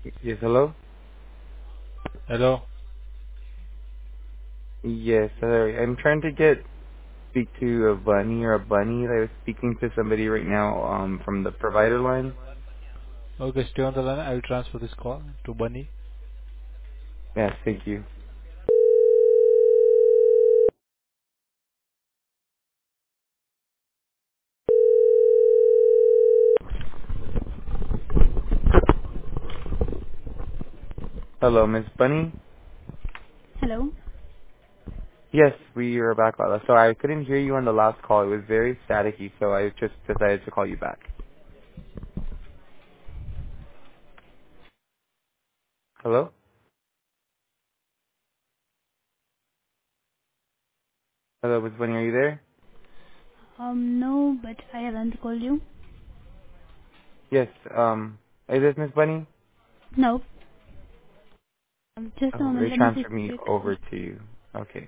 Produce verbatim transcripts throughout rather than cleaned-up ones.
Y- Yes, hello? Hello. Yes, sorry. I'm trying to get speak to a bunny or a bunny. I was speaking to somebody right now um from the provider line. Okay, stay on the line. I will transfer this call to Bunny. Yes, thank you. Hello, Miss Bunny? Hello. Yes, we are back. Uh, So I couldn't hear you on the last call. It was very staticky, so I just decided to call you back. Hello? Hello, Miss Bunny, are you there? Um, no, but I haven't called you. Yes, um, is this Miss Bunny? No. Um, just a Oh, moment. they Let me quick transferred me check. over to you. Okay.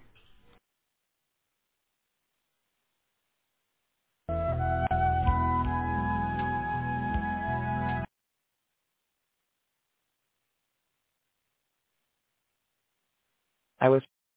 I was